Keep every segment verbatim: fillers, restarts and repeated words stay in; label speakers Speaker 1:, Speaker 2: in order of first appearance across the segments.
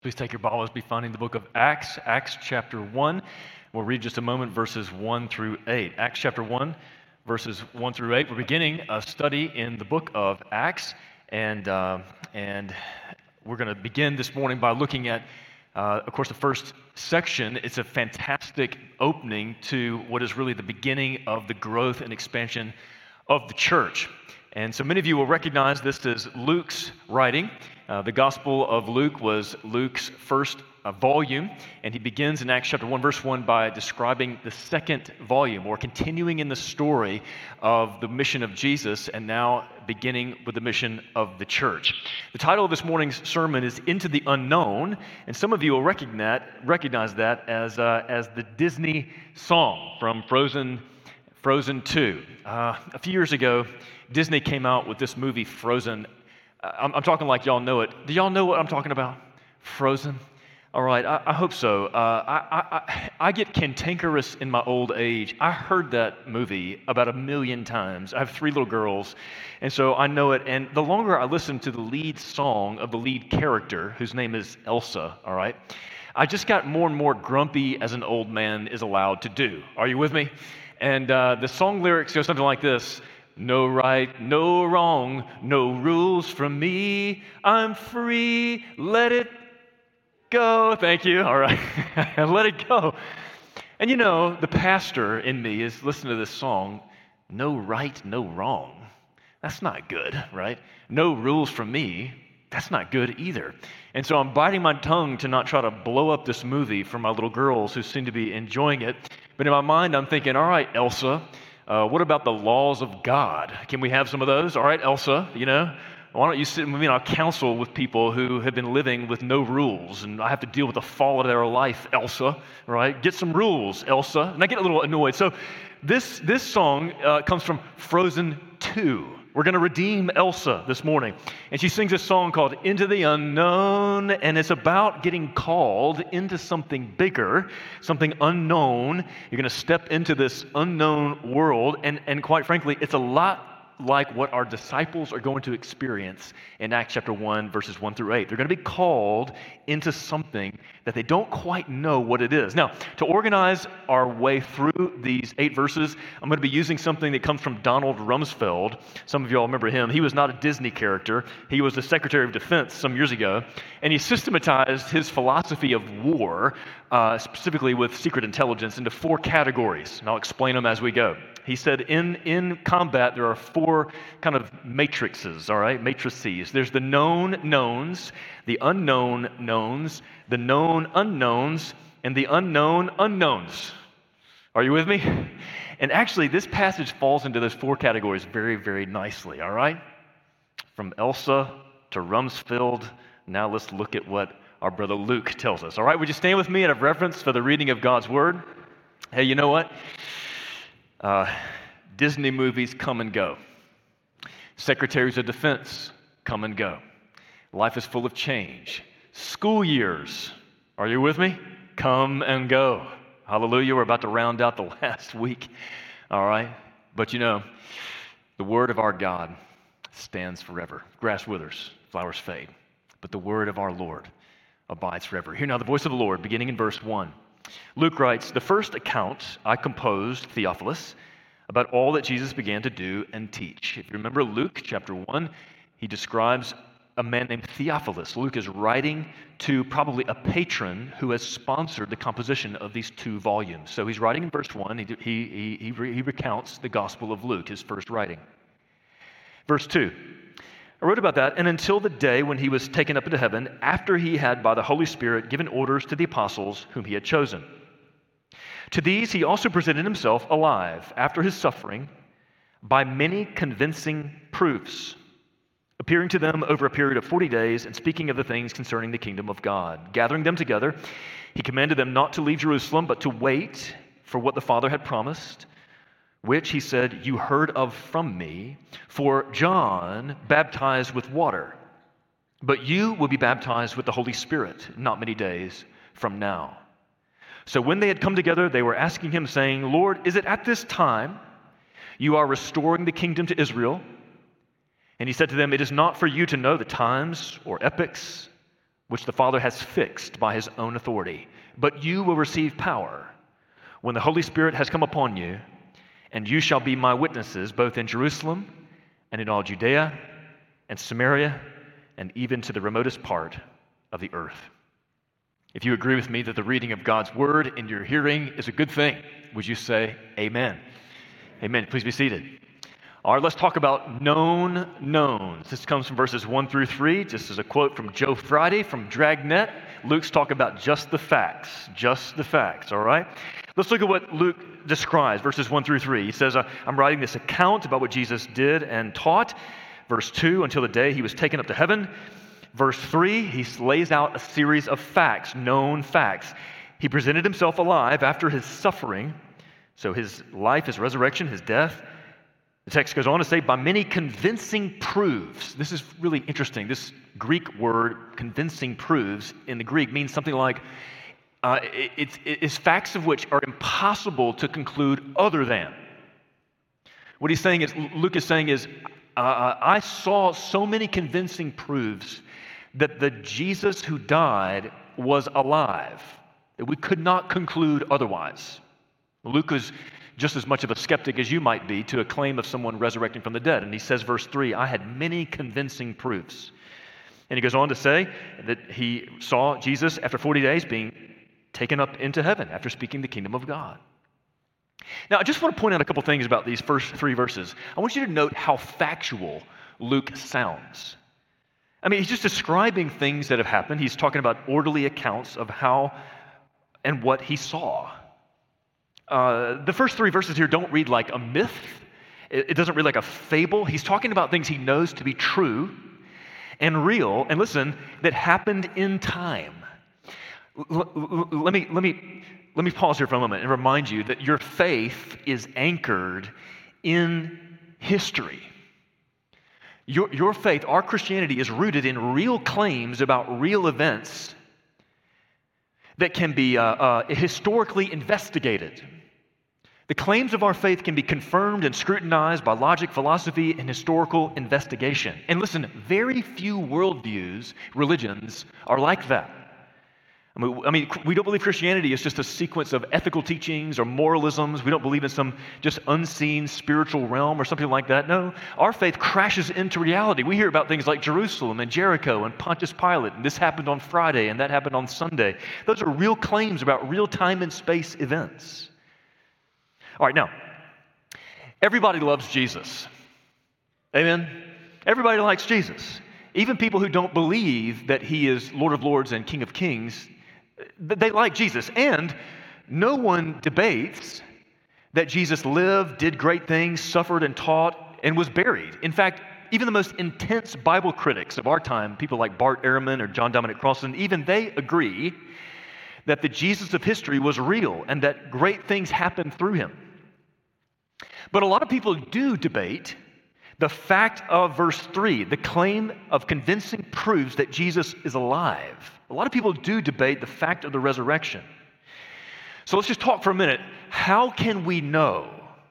Speaker 1: Please take your Bibles, be finding the book of Acts, Acts chapter one. We'll read just a moment verses one through eight. Acts chapter one, verses one through eight. We're beginning a study in the book of Acts, and uh, and we're going to begin this morning by looking at, uh, of course, the first section. It's a fantastic opening to what is really the beginning of the growth and expansion of the church. And so many of you will recognize this as Luke's writing. Uh, the Gospel of Luke was Luke's first uh, volume, and he begins in Acts chapter one, verse one by describing the second volume, or continuing in the story of the mission of Jesus, and now beginning with the mission of the church. The title of this morning's sermon is Into the Unknown, and some of you will recognize, recognize that as, uh, as the Disney song from Frozen, Frozen two. Uh, a few years ago, Disney came out with this movie, Frozen. I'm, I'm talking like y'all know it. Do y'all know what I'm talking about? Frozen? All right, I, I hope so. Uh, I, I, I get cantankerous in my old age. I heard that movie about a million times. I have three little girls, and so I know it. And the longer I listen to the lead song of the lead character, whose name is Elsa, all right, I just got more and more grumpy as an old man is allowed to do. Are you with me? And uh, the song lyrics go something like this. No right, no wrong, no rules from me. I'm free, let it go. Thank you. All right. Let it go. And you know, the pastor in me is listening to this song. No right, no wrong. That's not good, right? No rules from me. That's not good either. And so I'm biting my tongue to not try to blow up this movie for my little girls who seem to be enjoying it. But in my mind, I'm thinking, all right, Elsa, Uh, what about the laws of God? Can we have some of those? All right, Elsa, you know, why don't you sit with me and I'll counsel with people who have been living with no rules, and I have to deal with the fall of their life, Elsa, right? Get some rules, Elsa. And I get a little annoyed. So this, this song uh, comes from Frozen two. We're going to redeem Elsa this morning. And she sings a song called Into the Unknown, and it's about getting called into something bigger, something unknown. You're going to step into this unknown world, and, and quite frankly, it's a lot like what our disciples are going to experience in Acts chapter one, verses one through eight. They're going to be called into something that they don't quite know what it is. Now, to organize our way through these eight verses, I'm going to be using something that comes from Donald Rumsfeld. Some of you all remember him. He was not a Disney character. He was the Secretary of Defense some years ago, and he systematized his philosophy of war, uh, specifically with secret intelligence, into four categories, and I'll explain them as we go. He said in, in combat, there are four kind of matrices, all right, matrices. There's the known knowns, the unknown knowns, the known unknowns, and the unknown unknowns. Are you with me? And actually, this passage falls into those four categories very, very nicely, all right? From Elsa to Rumsfeld, now let's look at what our brother Luke tells us. All right, would you stand with me out of reverence for the reading of God's word? Hey, you know what? Uh, Disney movies come and go. Secretaries of Defense come and go. Life is full of change. School years, are you with me? Come and go. Hallelujah, we're about to round out the last week. All right? But you know, the word of our God stands forever. Grass withers, flowers fade. But the word of our Lord abides forever. Hear now the voice of the Lord, beginning in verse one. Luke writes, the first account I composed, Theophilus, about all that Jesus began to do and teach. If you remember Luke chapter one, he describes a man named Theophilus. Luke is writing to probably a patron who has sponsored the composition of these two volumes. So he's writing in verse one, he, he, he, he recounts the Gospel of Luke, his first writing. Verse two. I wrote about that, and until the day when he was taken up into heaven, after he had, by the Holy Spirit, given orders to the apostles whom he had chosen. To these he also presented himself alive after his suffering by many convincing proofs, appearing to them over a period of forty days and speaking of the things concerning the kingdom of God. Gathering them together, he commanded them not to leave Jerusalem, but to wait for what the Father had promised, which, he said, you heard of from me, for John baptized with water, but you will be baptized with the Holy Spirit not many days from now. So when they had come together, they were asking him, saying, Lord, is it at this time you are restoring the kingdom to Israel? And he said to them, it is not for you to know the times or epochs which the Father has fixed by his own authority. But you will receive power when the Holy Spirit has come upon you, and you shall be my witnesses both in Jerusalem and in all Judea and Samaria and even to the remotest part of the earth. If you agree with me that the reading of God's word in your hearing is a good thing, would you say amen? Amen. Please be seated. All right, let's talk about known knowns. This comes from verses one through three, just as a quote from Joe Friday from Dragnet. Luke's talking about just the facts, just the facts, all right? Let's look at what Luke describes, verses one through three. He says, I'm writing this account about what Jesus did and taught. Verse two, until the day he was taken up to heaven. Verse three, he lays out a series of facts, known facts. He presented himself alive after his suffering, so his life, his resurrection, his death. The text goes on to say, by many convincing proofs. This is really interesting. This Greek word, convincing proofs, in the Greek means something like, uh, it, it's, it's facts of which are impossible to conclude other than. What he's saying is, Luke is saying is, uh, I saw so many convincing proofs that the Jesus who died was alive, that we could not conclude otherwise. Luke is just as much of a skeptic as you might be to a claim of someone resurrecting from the dead. And he says, verse three, I had many convincing proofs. And he goes on to say that he saw Jesus after forty days being taken up into heaven after speaking the kingdom of God. Now, I just want to point out a couple things about these first three verses. I want you to note how factual Luke sounds. I mean, he's just describing things that have happened. He's talking about orderly accounts of how and what he saw. Uh, the first three verses here don't read like a myth. It, it doesn't read like a fable. He's talking about things he knows to be true and real, and listen, that happened in time. L- l- let me, let me, let me pause here for a moment and remind you that your faith is anchored in history. Your, your faith, our Christianity, is rooted in real claims about real events that can be uh, uh, historically investigated. The claims of our faith can be confirmed and scrutinized by logic, philosophy, and historical investigation. And listen, very few worldviews, religions, are like that. I mean, I mean, we don't believe Christianity is just a sequence of ethical teachings or moralisms. We don't believe in some just unseen spiritual realm or something like that. No, our faith crashes into reality. We hear about things like Jerusalem and Jericho and Pontius Pilate, and this happened on Friday and that happened on Sunday. Those are real claims about real time and space events. All right, now, everybody loves Jesus. Amen? Everybody likes Jesus. Even people who don't believe that he is Lord of Lords and King of Kings, they like Jesus. And no one debates that Jesus lived, did great things, suffered and taught, and was buried. In fact, even the most intense Bible critics of our time, people like Bart Ehrman or John Dominic Crossan, even they agree that the Jesus of history was real and that great things happened through him. But a lot of people do debate the fact of verse three, the claim of convincing proofs that Jesus is alive. A lot of people do debate the fact of the resurrection. So let's just talk for a minute. How can we know?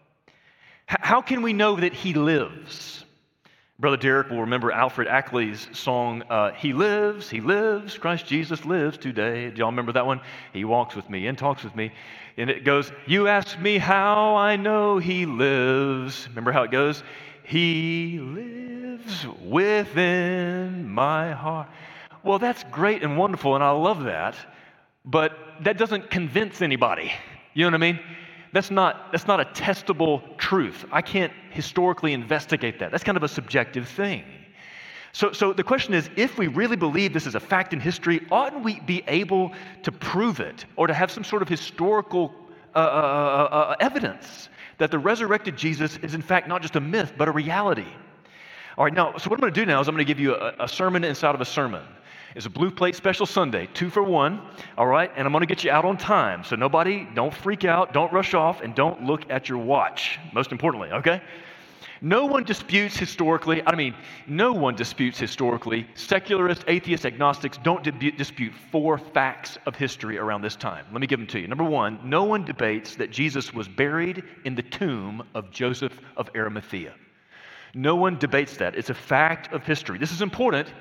Speaker 1: How can we know that he lives? Brother Derek will remember Alfred Ackley's song, uh, He Lives, He Lives, Christ Jesus lives today. Do y'all remember that one? He walks with me and talks with me. And it goes, you ask me how I know he lives. Remember how it goes? He lives within my heart. Well, that's great and wonderful, and I love that, but that doesn't convince anybody. You know what I mean? That's not, that's not a testable truth. I can't historically investigate that. That's kind of a subjective thing. So, so the question is, if we really believe this is a fact in history, oughtn't we be able to prove it or to have some sort of historical uh, uh, uh, evidence that the resurrected Jesus is in fact not just a myth, but a reality? All right, now, so what I'm going to do now is I'm going to give you a, a sermon inside of a sermon. It's a Blue Plate Special Sunday, two for one, all right? And I'm going to get you out on time, so nobody, don't freak out, don't rush off, and don't look at your watch, most importantly, okay? No one disputes historically, I mean, no one disputes historically. Secularists, atheists, agnostics don't di- dispute four facts of history around this time. Let me give them to you. Number one, no one debates that Jesus was buried in the tomb of Joseph of Arimathea. No one debates that. It's a fact of history. This is important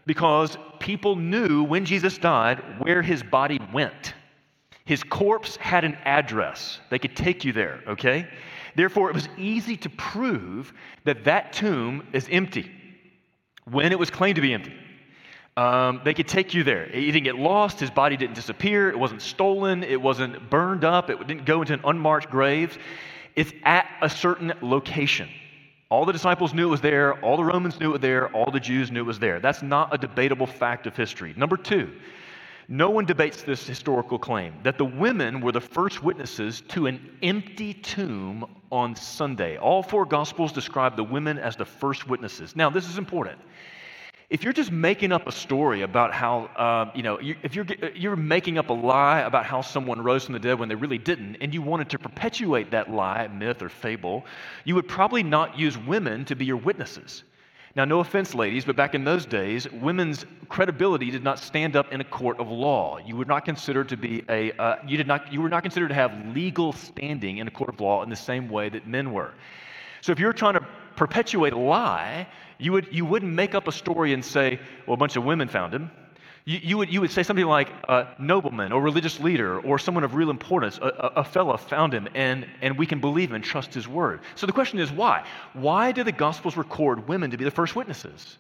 Speaker 1: because people knew when Jesus died where his body went. His corpse had an address. They could take you there, okay? Therefore, it was easy to prove that that tomb is empty when it was claimed to be empty. Um, they could take you there. He didn't get lost. His body didn't disappear. It wasn't stolen. It wasn't burned up. It didn't go into an unmarked grave. It's at a certain location. All the disciples knew it was there. All the Romans knew it was there. All the Jews knew it was there. That's not a debatable fact of history. Number two, no one debates this historical claim that the women were the first witnesses to an empty tomb on Sunday. All four Gospels describe the women as the first witnesses. Now, this is important. If you're just making up a story about how, uh, you know, you, if you're you're making up a lie about how someone rose from the dead when they really didn't, and you wanted to perpetuate that lie, myth, or fable, you would probably not use women to be your witnesses. Now, no offense, ladies, but back in those days, women's credibility did not stand up in a court of law. You were not considered to be a uh, you did not you were not considered to have legal standing in a court of law in the same way that men were. So, if you're trying to perpetuate a lie, you would you wouldn't make up a story and say, well, a bunch of women found him. You, you would you would say something like a nobleman or religious leader or someone of real importance, a, a, a fellow found him, and, and we can believe him and trust his word. So the question is why? Why do the Gospels record women to be the first witnesses?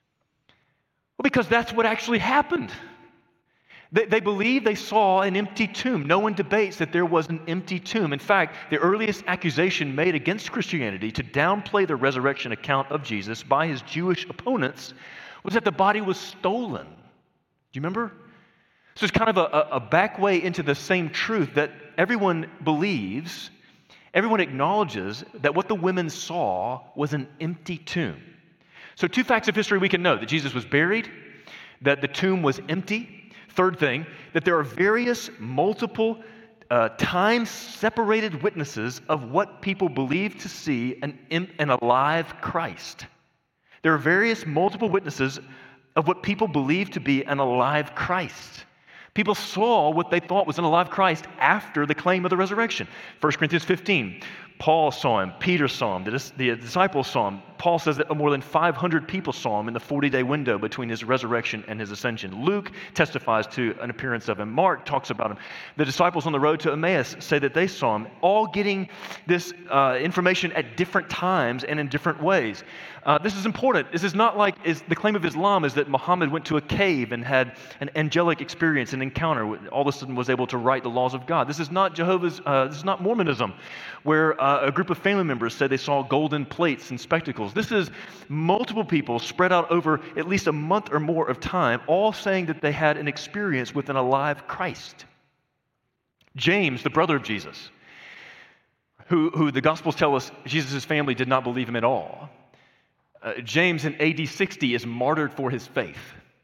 Speaker 1: Well, because that's what actually happened. They, they believe they saw an empty tomb. No one debates that there was an empty tomb. In fact, the earliest accusation made against Christianity to downplay the resurrection account of Jesus by his Jewish opponents was that the body was stolen. Do you remember? So it's kind of a, a back way into the same truth that everyone believes, everyone acknowledges that what the women saw was an empty tomb. So two facts of history we can know: that Jesus was buried, that the tomb was empty. Third thing, that there are various multiple uh, time-separated witnesses of what people believe to see an, an alive Christ. There are various multiple witnesses of what people believe to be an alive Christ. People saw what they thought was an alive Christ after the claim of the resurrection. First Corinthians fifteen, Paul saw him, Peter saw him, the, the disciples saw him. Paul says that more than five hundred people saw him in the forty-day window between his resurrection and his ascension. Luke testifies to an appearance of him. Mark talks about him. The disciples on the road to Emmaus say that they saw him, all getting this uh, information at different times and in different ways. Uh, this is important. This is not like is the claim of Islam is that Muhammad went to a cave and had an angelic experience, an encounter, all of a sudden was able to write the laws of God. This is not Jehovah's, uh, this is not Mormonism, where uh, a group of family members said they saw golden plates and spectacles. This is multiple people spread out over at least a month or more of time, all saying that they had an experience with an alive Christ. James, the brother of Jesus, who, who the Gospels tell us Jesus' family did not believe him at all. Uh, James in A D sixty is martyred for his faith.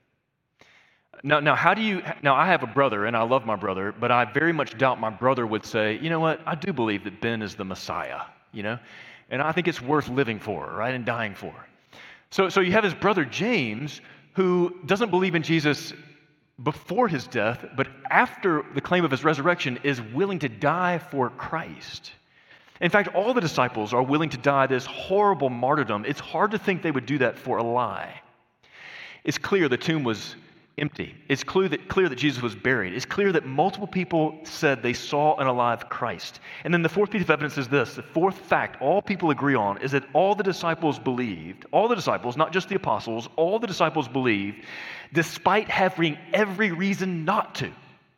Speaker 1: Now, now, how do you, now I have a brother and I love my brother, but I very much doubt my brother would say, you know what, I do believe that Ben is the Messiah, you know, and I think it's worth living for, right, and dying for. So, so you have his brother James, who doesn't believe in Jesus before his death, but after the claim of his resurrection is willing to die for Christ. In fact, all the disciples are willing to die this horrible martyrdom. It's hard to think they would do that for a lie. It's clear the tomb was empty. It's clear that, clear that Jesus was buried. It's clear that multiple people said they saw an alive Christ. And then the fourth piece of evidence is this. The fourth fact all people agree on is that all the disciples believed, all the disciples, not just the apostles, all the disciples believed, despite having every reason not to.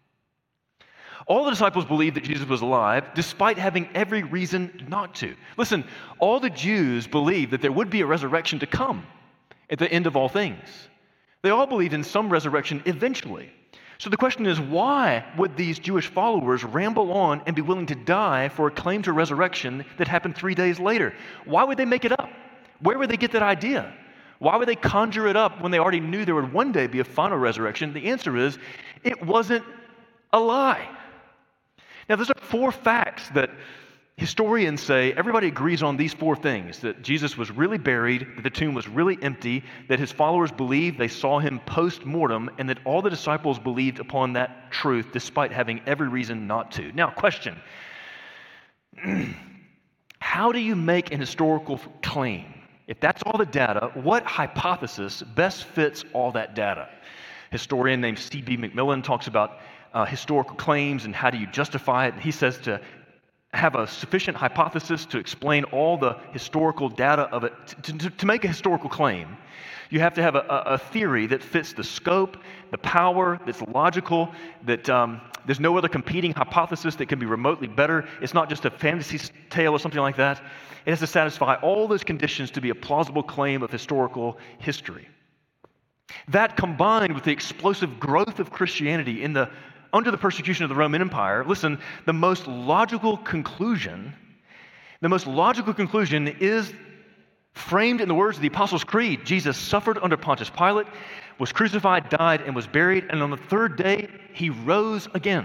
Speaker 1: All the disciples believed that Jesus was alive, despite having every reason not to. Listen, all the Jews believed that there would be a resurrection to come at the end of all things. They all believed in some resurrection eventually. So the question is, why would these Jewish followers ramble on and be willing to die for a claim to resurrection that happened three days later? Why would they make it up? Where would they get that idea? Why would they conjure it up when they already knew there would one day be a final resurrection? The answer is, it wasn't a lie. Now, those are four facts that historians say everybody agrees on these four things: that Jesus was really buried, that the tomb was really empty, that his followers believed they saw him post-mortem, and that all the disciples believed upon that truth despite having every reason not to. Now, question. How do you make an historical claim? If that's all the data, what hypothesis best fits all that data? A historian named C B McMillan talks about uh, historical claims and how do you justify it. And he says to have a sufficient hypothesis to explain all the historical data of it, to, to, to make a historical claim, you have to have a, a theory that fits the scope, the power, that's logical, that um, there's no other competing hypothesis that can be remotely better. It's not just a fantasy tale or something like that. It has to satisfy all those conditions to be a plausible claim of historical history. That combined with the explosive growth of Christianity in the under the persecution of the Roman Empire, listen, the most logical conclusion, the most logical conclusion is framed in the words of the Apostles' Creed. Jesus suffered under Pontius Pilate, was crucified, died, and was buried, and on the third day, he rose again.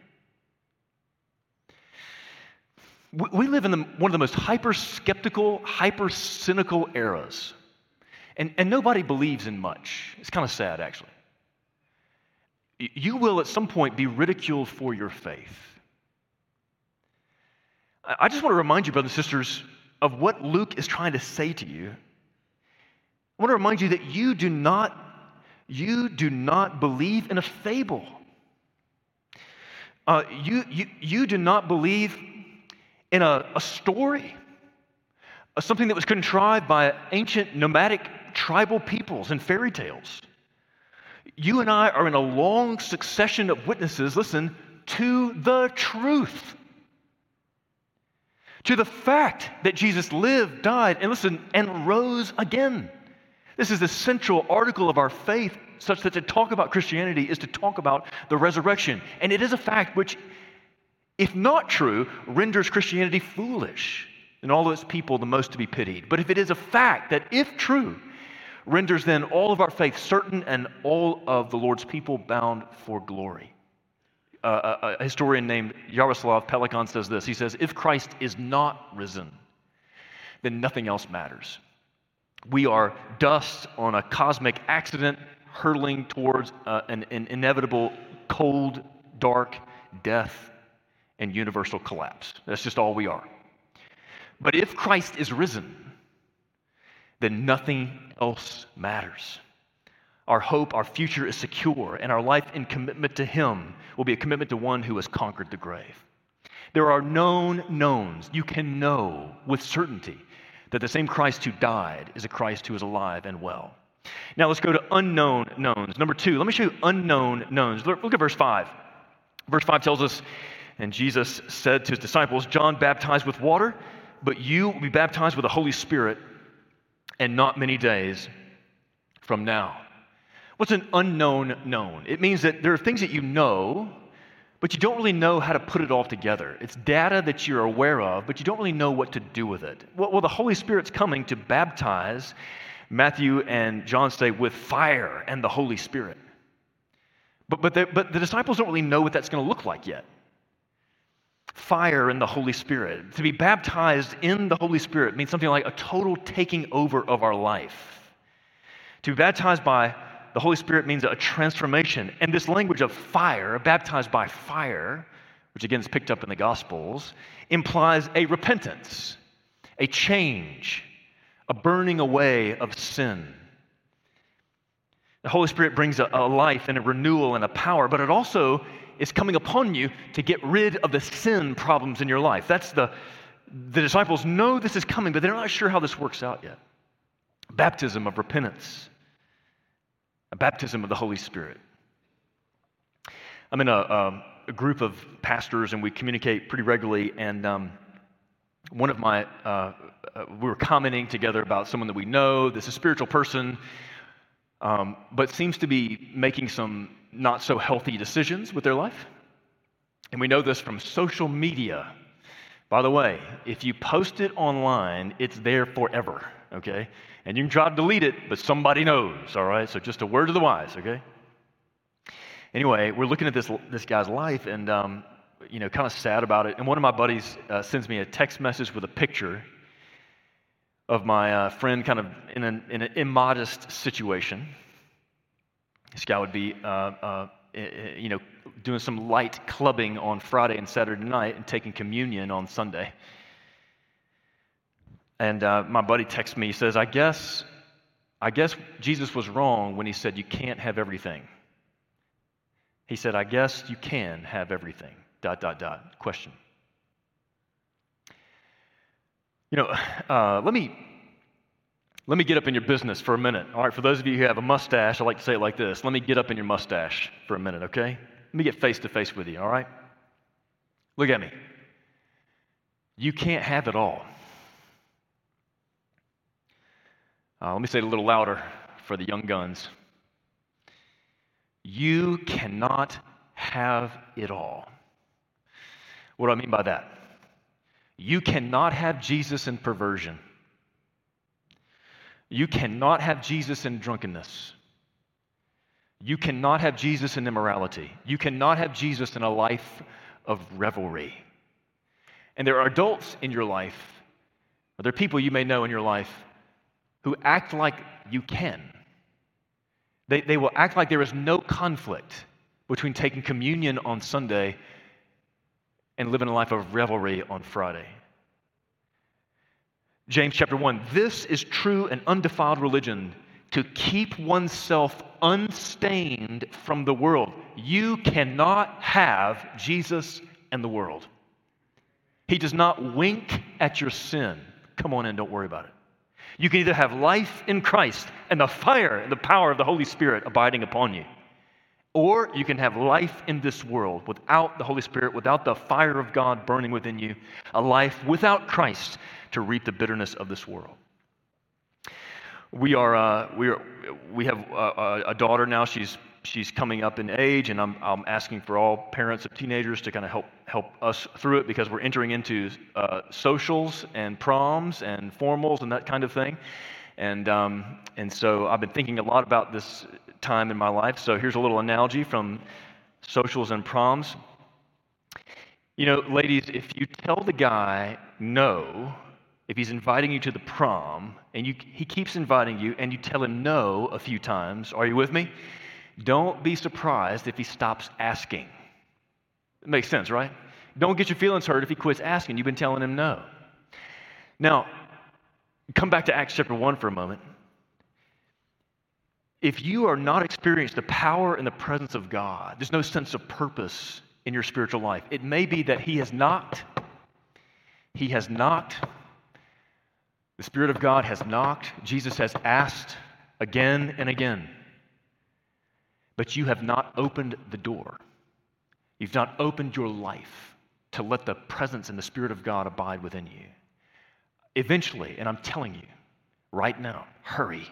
Speaker 1: We live in the, one of the most hyper-skeptical, hyper-cynical eras, and, and nobody believes in much. It's kind of sad, actually. You will at some point be ridiculed for your faith. I just want to remind you, brothers and sisters, of what Luke is trying to say to you. I want to remind you that you do not, you do not believe in a fable. Uh, you, you, you do not believe in a, a story, uh, something that was contrived by ancient nomadic tribal peoples and fairy tales. You and I are in a long succession of witnesses, listen, to the truth. To the fact that Jesus lived, died, and listen, and rose again. This is the central article of our faith, such that to talk about Christianity is to talk about the resurrection. And it is a fact which, if not true, renders Christianity foolish and all of its people the most to be pitied. But if it is a fact that, if true, renders then all of our faith certain and all of the Lord's people bound for glory. Uh, a, a historian named Yaroslav Pelikan says this. He says, if Christ is not risen, then nothing else matters. We are dust on a cosmic accident hurtling towards uh, an, an inevitable cold, dark death and universal collapse. That's just all we are. But if Christ is risen, then nothing else matters. Our hope, our future is secure, and our life in commitment to Him will be a commitment to one who has conquered the grave. There are known knowns. You can know with certainty that the same Christ who died is a Christ who is alive and well. Now let's go to unknown knowns. Number two, let me show you unknown knowns. Look, look at verse five. Verse five tells us, and Jesus said to His disciples, John baptized with water, but you will be baptized with the Holy Spirit, and not many days from now. What's an unknown known? It means that there are things that you know, but you don't really know how to put it all together. It's data that you're aware of, but you don't really know what to do with it. Well, well the Holy Spirit's coming to baptize, Matthew and John say, with fire and the Holy Spirit. But, but, the, but the disciples don't really know what that's going to look like yet. Fire and the Holy Spirit. To be baptized in the Holy Spirit means something like a total taking over of our life. To be baptized by the Holy Spirit means a transformation. And this language of fire, baptized by fire, which again is picked up in the Gospels, implies a repentance, a change, a burning away of sin. The Holy Spirit brings a, a life and a renewal and a power, but it also is coming upon you to get rid of the sin problems in your life. That's the, the disciples know this is coming, but they're not sure how this works out yet. Baptism of repentance, a baptism of the Holy Spirit. I'm in a, a, a group of pastors, and we communicate pretty regularly, and um, one of my, uh, uh, we were commenting together about someone that we know, this is a spiritual person, um, but seems to be making some not so healthy decisions with their life. And we know this from social media. By the way, if you post it online, it's there forever, okay? And you can try to delete it, but somebody knows, all right? So just a word to the wise, okay? Anyway, we're looking at this this guy's life and, um, you know, kind of sad about it. And one of my buddies uh, sends me a text message with a picture of my uh, friend kind of in an, in an immodest situation. This guy would be, uh, uh, you know, doing some light clubbing on Friday and Saturday night and taking communion on Sunday. And uh, my buddy texts me, he says, I guess, I guess Jesus was wrong when he said you can't have everything. He said, I guess you can have everything, dot, dot, dot, question. You know, uh, let me let me get up in your business for a minute. All right, for those of you who have a mustache, I like to say it like this. Let me get up in your mustache for a minute, okay? Let me get face to face with you, all right? Look at me. You can't have it all. Uh, let me say it a little louder for the young guns. You cannot have it all. What do I mean by that? You cannot have Jesus in perversion. You cannot have Jesus in drunkenness. You cannot have Jesus in immorality. You cannot have Jesus in a life of revelry. And there are adults in your life, or there are people you may know in your life, who act like you can. They, they will act like there is no conflict between taking communion on Sunday and living a life of revelry on Friday. James chapter one, this is true and undefiled religion, to keep oneself unstained from the world. You cannot have Jesus and the world. He does not wink at your sin. Come on in, don't worry about it. You can either have life in Christ and the fire and the power of the Holy Spirit abiding upon you, or you can have life in this world without the Holy Spirit, without the fire of God burning within you, a life without Christ to reap the bitterness of this world. We are, uh, we are, we have a, a daughter now. She's she's coming up in age, and I'm I'm asking for all parents of teenagers to kind of help help us through it, because we're entering into uh, socials and proms and formals and that kind of thing, and um, and so I've been thinking a lot about this time in my life. So here's a little analogy from socials and proms. You know, ladies, if you tell the guy no, if he's inviting you to the prom, and you, he keeps inviting you, and you tell him no a few times, are you with me? Don't be surprised if he stops asking. It makes sense, right? Don't get your feelings hurt if he quits asking. You've been telling him no. Now, come back to Acts chapter one for a moment. If you are not experiencing the power and the presence of God, there's no sense of purpose in your spiritual life. It may be that he has knocked, he has knocked, the Spirit of God has knocked, Jesus has asked again and again, but you have not opened the door. You've not opened your life to let the presence and the Spirit of God abide within you. Eventually, and I'm telling you right now, hurry.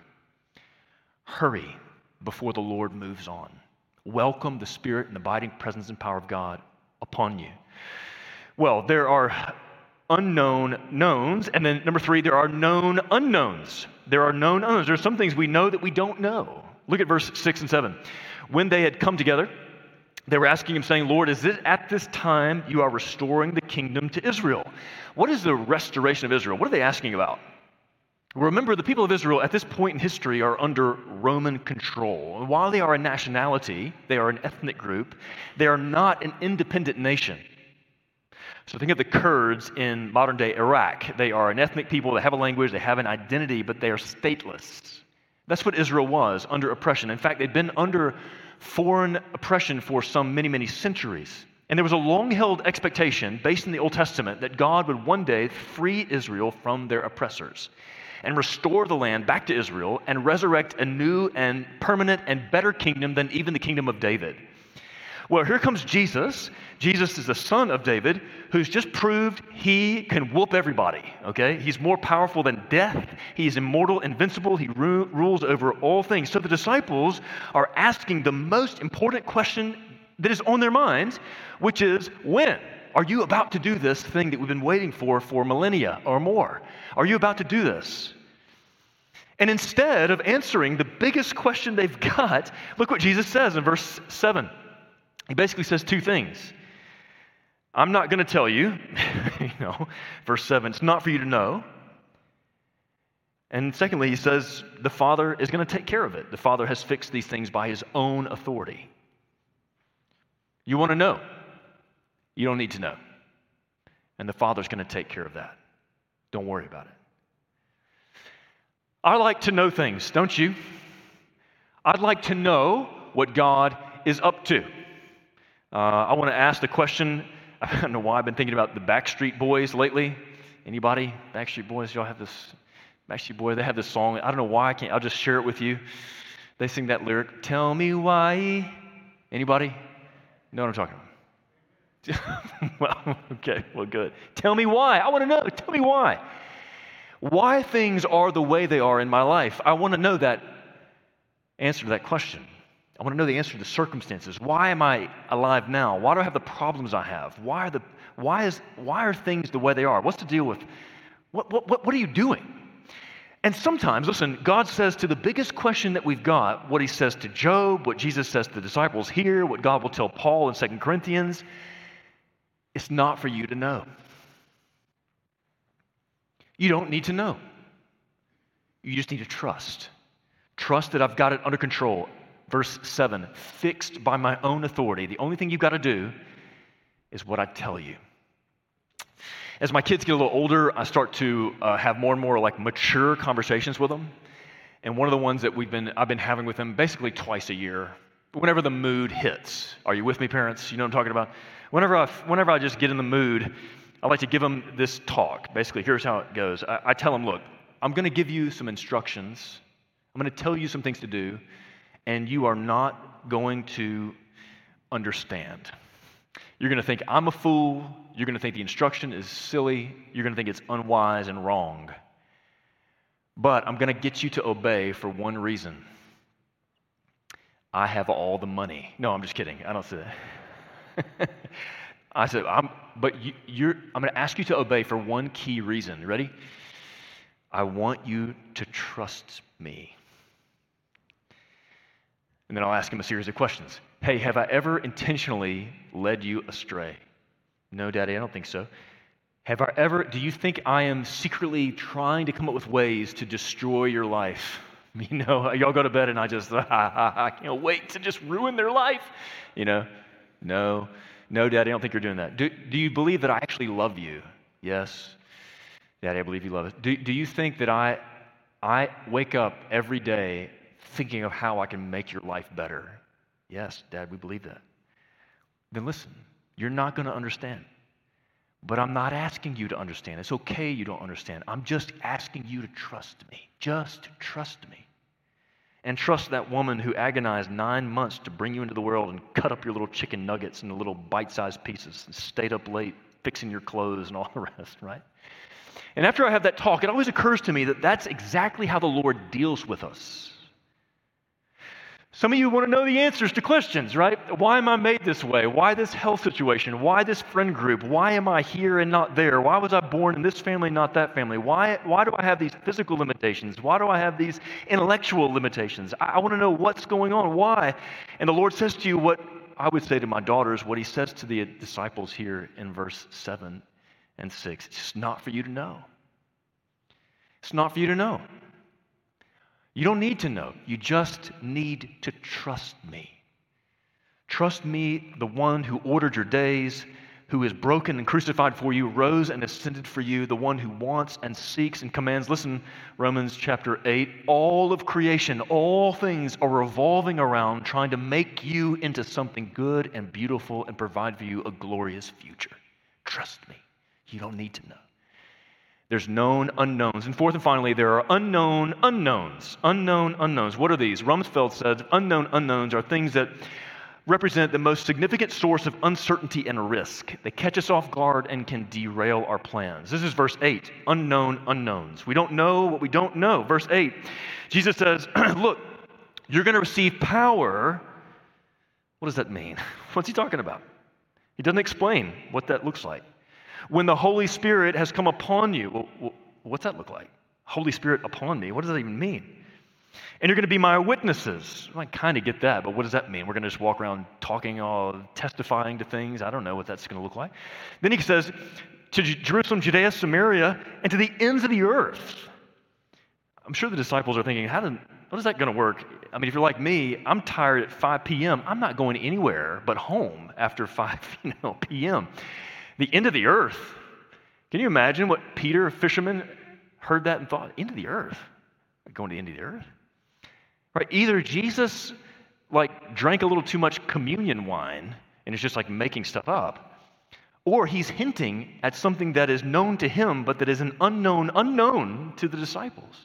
Speaker 1: Hurry before the Lord moves on. Welcome the Spirit and the abiding presence and power of God upon you. Well, there are unknown knowns, and then number three, there are known unknowns. There are known unknowns. There are some things we know that we don't know. Look at verse six and seven. When they had come together, they were asking him, saying, Lord, is it at this time you are restoring the kingdom to Israel? What is the restoration of Israel? What are they asking about? Remember, the people of Israel at this point in history are under Roman control. And while they are a nationality, they are an ethnic group, they are not an independent nation. So think of the Kurds in modern-day Iraq. They are an ethnic people, they have a language, they have an identity, but they are stateless. That's what Israel was, under oppression. In fact, they'd been under foreign oppression for some many, many centuries. And there was a long-held expectation, based in the Old Testament, that God would one day free Israel from their oppressors and restore the land back to Israel and resurrect a new and permanent and better kingdom than even the kingdom of David. Well, here comes Jesus. Jesus is the son of David, who's just proved he can whoop everybody, okay? He's more powerful than death. He's immortal, invincible. He ru- rules over all things. So the disciples are asking the most important question that is on their minds, which is, when? Are you about to do this thing that we've been waiting for for millennia or more? Are you about to do this? And instead of answering the biggest question they've got, look what Jesus says in verse seven. He basically says two things. I'm not going to tell you, you know, verse seven, it's not for you to know. And secondly, he says the Father is going to take care of it. The Father has fixed these things by his own authority. You want to know? You don't need to know. And the Father's going to take care of that. Don't worry about it. I like to know things, don't you? I'd like to know what God is up to. Uh, I want to ask the question, I don't know why I've been thinking about the Backstreet Boys lately. Anybody? Backstreet Boys, y'all have this, Backstreet Boys, they have this song. I don't know why I can't, I'll just share it with you. They sing that lyric, tell me why. Anybody? You know what I'm talking about? Well, okay, well, good. Tell me why. I want to know. Tell me why. Why things are the way they are in my life. I want to know that answer to that question. I want to know the answer to the circumstances. Why am I alive now? Why do I have the problems I have? Why are the why is why are things the way they are? What's the deal with what what what, what are you doing? And sometimes, listen, God says to the biggest question that we've got, what he says to Job, what Jesus says to the disciples here, what God will tell Paul in Second Corinthians, it's not for you to know. You don't need to know. You just need to trust. Trust that I've got it under control. Verse seven, fixed by my own authority. The only thing you've got to do is what I tell you. As my kids get a little older, I start to uh, have more and more like mature conversations with them. And one of the ones that we've been, I've been having with them basically twice a year, whenever the mood hits. Are you with me, parents? You know what I'm talking about? Whenever I, whenever I just get in the mood, I like to give them this talk. Basically, here's how it goes. I, I tell them, look, I'm going to give you some instructions. I'm going to tell you some things to do, and you are not going to understand. You're going to think I'm a fool. You're going to think the instruction is silly. You're going to think it's unwise and wrong. But I'm going to get you to obey for one reason. I have all the money. No, I'm just kidding. I don't say that. I said, I'm, but you, you're, I'm going to ask you to obey for one key reason. Ready? I want you to trust me. And then I'll ask him a series of questions. Hey, have I ever intentionally led you astray? No, Daddy, I don't think so. Have I ever, do you think I am secretly trying to come up with ways to destroy your life? You know, y'all go to bed and I just, I can't wait to just ruin their life. You know, no, no, Daddy, I don't think you're doing that. Do, do you believe that I actually love you? Yes. Daddy, I believe you love us. Do, do you think that I, I wake up every day thinking of how I can make your life better? Yes, Dad, we believe that. Then listen, you're not going to understand. But I'm not asking you to understand. It's okay you don't understand. I'm just asking you to trust me. Just trust me. And trust that woman who agonized nine months to bring you into the world and cut up your little chicken nuggets into little bite-sized pieces and stayed up late fixing your clothes and all the rest, right? And after I have that talk, it always occurs to me that that's exactly how the Lord deals with us. Some of you want to know the answers to questions, right? Why am I made this way? Why this health situation? Why this friend group? Why am I here and not there? Why was I born in this family, not that family? Why, why do I have these physical limitations? Why do I have these intellectual limitations? I, I want to know what's going on. Why? And the Lord says to you what I would say to my daughters, what he says to the disciples here in verse seven and six. It's just not for you to know. It's not for you to know. You don't need to know. You just need to trust me. Trust me, the one who ordered your days, who is broken and crucified for you, rose and ascended for you, the one who wants and seeks and commands. Listen, Romans chapter eight, all of creation, all things are revolving around trying to make you into something good and beautiful and provide for you a glorious future. Trust me. You don't need to know. There's known unknowns. And fourth and finally, there are unknown unknowns. Unknown unknowns. What are these? Rumsfeld said unknown unknowns are things that represent the most significant source of uncertainty and risk. They catch us off guard and can derail our plans. This is verse eight, unknown unknowns. We don't know what we don't know. Verse eight, Jesus says, look, you're going to receive power. What does that mean? What's he talking about? He doesn't explain what that looks like. When the Holy Spirit has come upon you, well, what's that look like? Holy Spirit upon me, what does that even mean? And you're going to be my witnesses. I kind of get that, but what does that mean? We're going to just walk around talking, all testifying to things? I don't know what that's going to look like. Then he says, to Jerusalem, Judea, Samaria, and to the ends of the earth. I'm sure the disciples are thinking, how, did, how is that going to work? I mean, if you're like me, I'm tired at five p.m. I'm not going anywhere but home after five you know, p.m. The end of the earth. Can you imagine what Peter, a fisherman, heard that and thought? End of the earth? going to the end of the earth. Right? Either Jesus like drank a little too much communion wine and is just like making stuff up, or he's hinting at something that is known to him, but that is an unknown unknown to the disciples.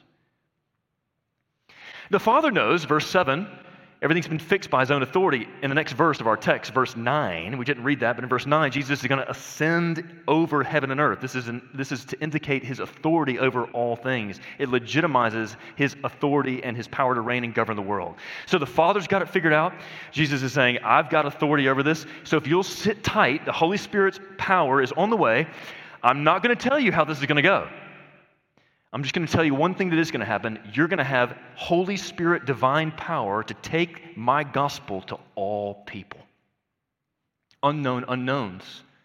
Speaker 1: The Father knows, verse seven, everything's been fixed by his own authority. In the next verse of our text, verse nine, we didn't read that, but in verse nine, Jesus is going to ascend over heaven and earth. This is, an, this is to indicate his authority over all things. It legitimizes his authority and his power to reign and govern the world. So the Father's got it figured out. Jesus is saying, I've got authority over this. So if you'll sit tight, the Holy Spirit's power is on the way. I'm not going to tell you how this is going to go. I'm just going to tell you one thing that is going to happen. You're going to have Holy Spirit divine power to take my gospel to all people. Unknown unknowns.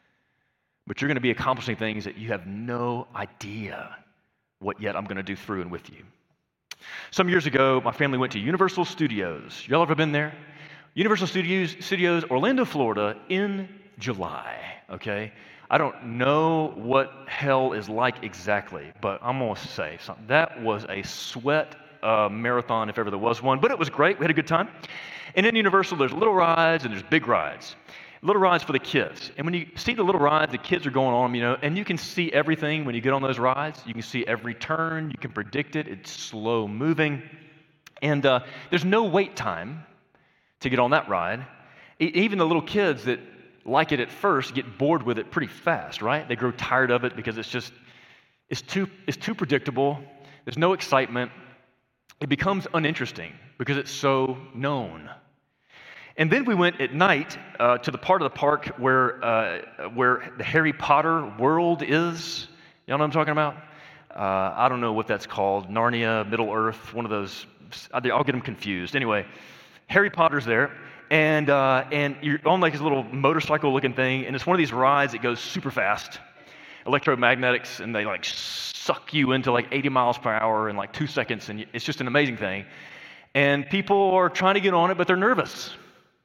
Speaker 1: But you're going to be accomplishing things that you have no idea what yet I'm going to do through and with you. Some years ago, my family went to Universal Studios. Y'all ever been there? Universal Studios, Studios, Orlando, Florida, in July, okay? I don't know what hell is like exactly, but I'm going to say something. That was a sweat uh, marathon, if ever there was one, but it was great. We had a good time. And in Universal, there's little rides and there's big rides. Little rides for the kids. And when you see the little rides, the kids are going on them, you know, and you can see everything when you get on those rides. You can see every turn. You can predict it. It's slow moving. And uh, there's no wait time to get on that ride. E- even the little kids that like it at first get bored with it pretty fast, right? They grow tired of it because it's just, it's too, it's too predictable. There's no excitement. It becomes uninteresting because it's so known. And then we went at night uh, to the part of the park where, uh, where the Harry Potter world is. Y'all know what I'm talking about? Uh, I don't know what that's called. Narnia, Middle Earth, one of those. I'll get them confused. Anyway, Harry Potter's there. And uh, and you're on like this little motorcycle-looking thing, and it's one of these rides that goes super fast, electromagnetics, and they like suck you into like eighty miles per hour in like two seconds, and it's just an amazing thing. And people are trying to get on it, but they're nervous,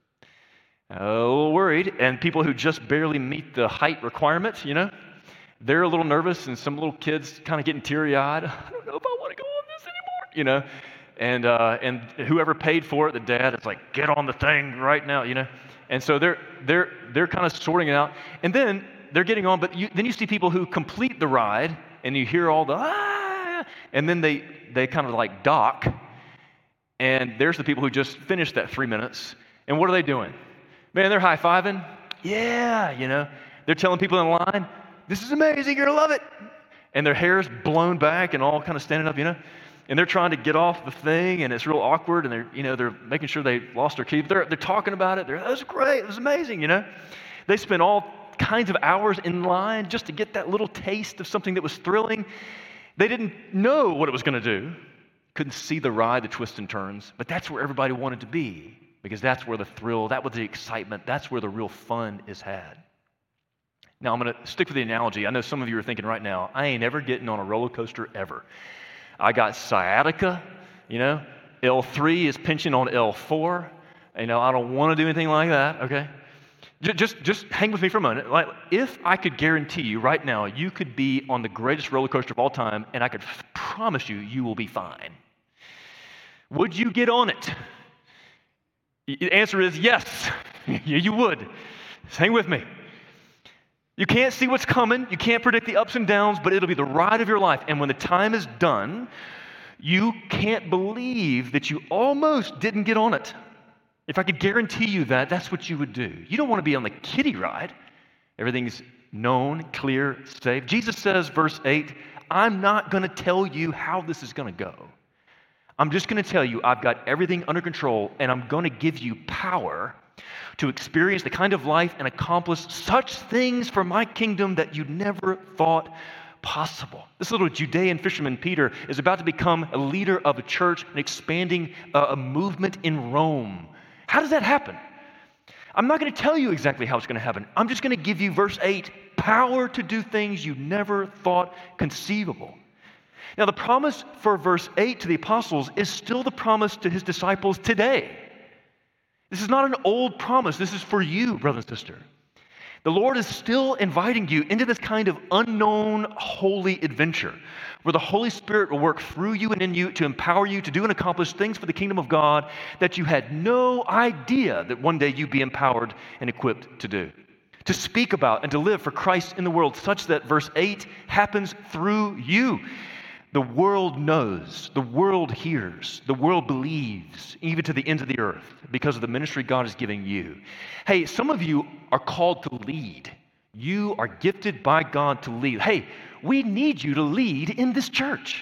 Speaker 1: a little worried. And people who just barely meet the height requirements, you know, they're a little nervous, and some little kids kind of getting teary-eyed. I don't know if I want to go on this anymore, you know. And uh, and whoever paid for it, the dad, is like, get on the thing right now, you know. And so they're they're they're kind of sorting it out, and then they're getting on. But you, then you see people who complete the ride, and you hear all the ah, and then they they kind of like dock, and there's the people who just finished that three minutes. And what are they doing? Man, they're high fiving. Yeah, you know, they're telling people in line, this is amazing, you're gonna love it. And their hair's blown back and all kind of standing up, you know. And they're trying to get off the thing, and it's real awkward, and they're, you know, they're making sure they lost their key. They're, they're talking about it. They're, that was great. It was amazing, you know. They spent all kinds of hours in line just to get that little taste of something that was thrilling. They didn't know what it was going to do. Couldn't see the ride, the twists and turns, but that's where everybody wanted to be because that's where the thrill, that was the excitement, that's where the real fun is had. Now, I'm going to stick with the analogy. I know some of you are thinking right now, I ain't ever getting on a roller coaster ever. I got sciatica, you know, L three is pinching on L four. You know, I don't want to do anything like that, okay? Just, just hang with me for a moment. Like, if I could guarantee you right now, you could be on the greatest roller coaster of all time, and I could f- promise you, you will be fine. Would you get on it? The answer is yes. You would. Just hang with me. You can't see what's coming. You can't predict the ups and downs, but it'll be the ride of your life. And when the time is done, you can't believe that you almost didn't get on it. If I could guarantee you that, that's what you would do. You don't want to be on the kiddie ride. Everything's known, clear, safe. Jesus says, verse eight, I'm not going to tell you how this is going to go. I'm just going to tell you I've got everything under control, and I'm going to give you power to experience the kind of life and accomplish such things for my kingdom that you never thought possible. This little Judean fisherman, Peter, is about to become a leader of a church and expanding a, a movement in Rome. How does that happen? I'm not going to tell you exactly how it's going to happen. I'm just going to give you, verse eight, power to do things you never thought conceivable. Now, the promise for verse eight to the apostles is still the promise to his disciples today. This is not an old promise. This is for you, brother and sister. The Lord is still inviting you into this kind of unknown holy adventure where the Holy Spirit will work through you and in you to empower you to do and accomplish things for the kingdom of God that you had no idea that one day you'd be empowered and equipped to do. To speak about and to live for Christ in the world such that verse eight happens through you. The world knows, the world hears, the world believes, even to the ends of the earth, because of the ministry God is giving you. Hey, some of you are called to lead. You are gifted by God to lead. Hey, we need you to lead in this church.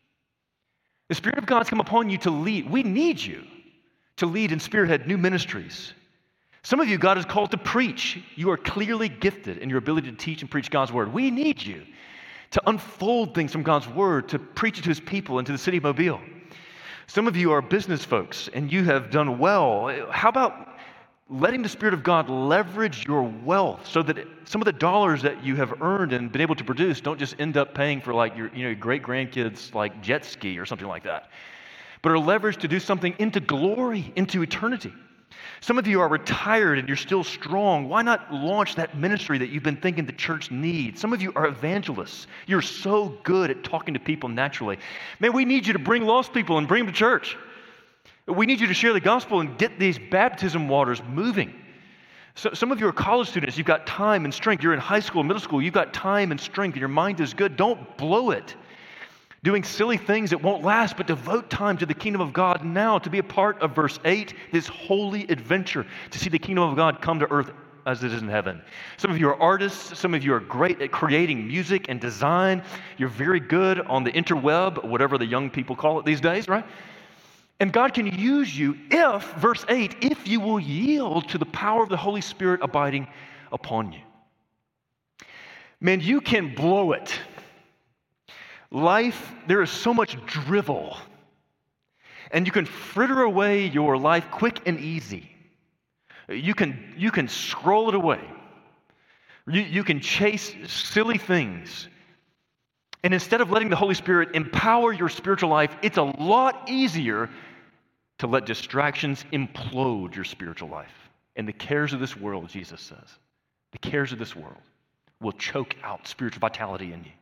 Speaker 1: The Spirit of God's come upon you to lead. We need you to lead and spearhead new ministries. Some of you, God has called to preach. You are clearly gifted in your ability to teach and preach God's word. We need you to unfold things from God's word, to preach it to his people and to the city of Mobile. Some of you are business folks and you have done well. How about letting the Spirit of God leverage your wealth so that it, some of the dollars that you have earned and been able to produce don't just end up paying for like your, you know, great grandkids like jet ski or something like that, but are leveraged to do something into glory, into eternity. Some of you are retired and you're still strong. Why not launch that ministry that you've been thinking the church needs? Some of you are evangelists. You're so good at talking to people naturally. Man, we need you to bring lost people and bring them to church. We need you to share the gospel and get these baptism waters moving. So, some of you are college students. You've got time and strength. You're in high school, middle school. You've got time and strength, and your mind is good. Don't blow it doing silly things that won't last, but devote time to the kingdom of God now to be a part of verse eight, this holy adventure to see the kingdom of God come to earth as it is in heaven. Some of you are artists. Some of you are great at creating music and design. You're very good on the interweb, whatever the young people call it these days, right? And God can use you if, verse eight, if you will yield to the power of the Holy Spirit abiding upon you. Man, you can blow it. Life, there is so much drivel, and you can fritter away your life quick and easy. You can, you can scroll it away. You, you can chase silly things. And instead of letting the Holy Spirit empower your spiritual life, it's a lot easier to let distractions implode your spiritual life. And the cares of this world, Jesus says, the cares of this world will choke out spiritual vitality in you.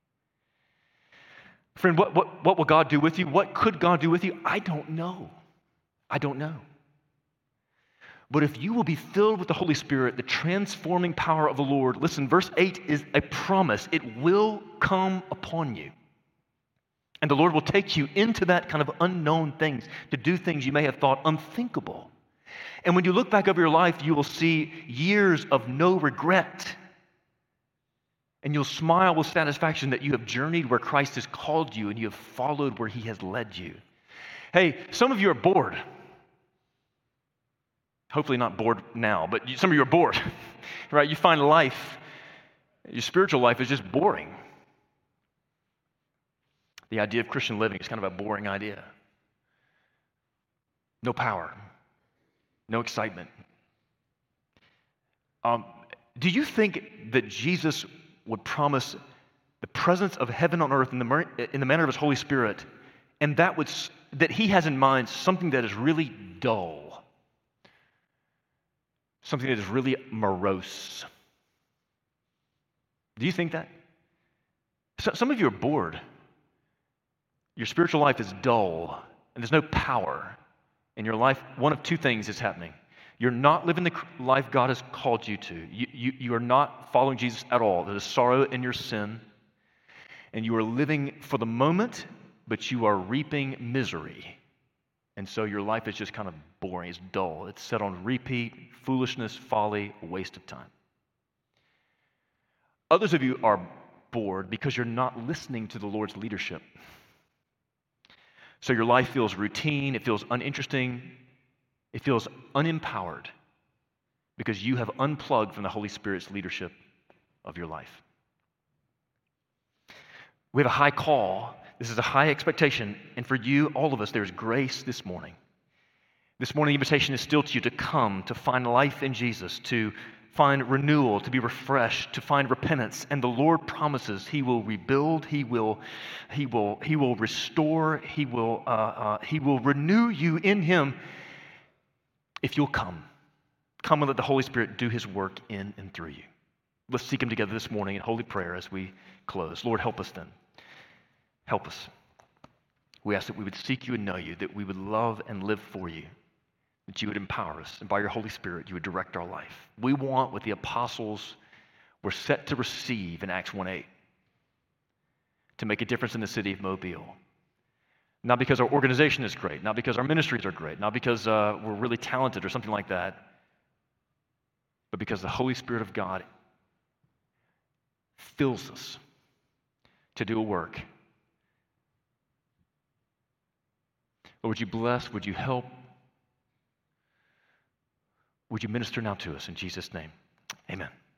Speaker 1: Friend, what, what, what will God do with you? What could God do with you? I don't know. I don't know. But if you will be filled with the Holy Spirit, the transforming power of the Lord, listen, verse eight is a promise. It will come upon you. And the Lord will take you into that kind of unknown things, to do things you may have thought unthinkable. And when you look back over your life, you will see years of no regret. And you'll smile with satisfaction that you have journeyed where Christ has called you and you have followed where he has led you. Hey, some of you are bored. Hopefully not bored now, but you, some of you are bored, right? You find life, your spiritual life is just boring. The idea of Christian living is kind of a boring idea. No power, no excitement. Um, do you think that Jesus would promise the presence of heaven on earth in the, in the manner of his Holy Spirit, and that would that he has in mind something that is really dull, something that is really morose? Do you think that? So, some of you are bored. Your spiritual life is dull, and there's no power in your life. One of two things is happening. You're not living the life God has called you to. You, you, you are not following Jesus at all. There is sorrow in your sin, and you are living for the moment, but you are reaping misery. And so your life is just kind of boring. It's dull. It's set on repeat, foolishness, folly, a waste of time. Others of you are bored because you're not listening to the Lord's leadership. So your life feels routine, it feels uninteresting, it feels unempowered because you have unplugged from the Holy Spirit's leadership of your life. We have a high call. This is a high expectation. And for you, all of us, there's grace this morning. This morning, the invitation is still to you to come, to find life in Jesus, to find renewal, to be refreshed, to find repentance. And the Lord promises he will rebuild, he will, he will, he will restore, he will, uh, uh, he will renew you in him if you'll come. Come and let the Holy Spirit do his work in and through you. Let's seek him together this morning in holy prayer as we close. Lord, help us then. Help us. We ask that we would seek you and know you, that we would love and live for you, that you would empower us, and by your Holy Spirit, you would direct our life. We want what the apostles were set to receive in Acts one eight, to make a difference in the city of Mobile. Not because our organization is great, not because our ministries are great, not because uh, we're really talented or something like that, but because the Holy Spirit of God fills us to do a work. Lord, would you bless, would you help, would you minister now to us in Jesus' name? Amen.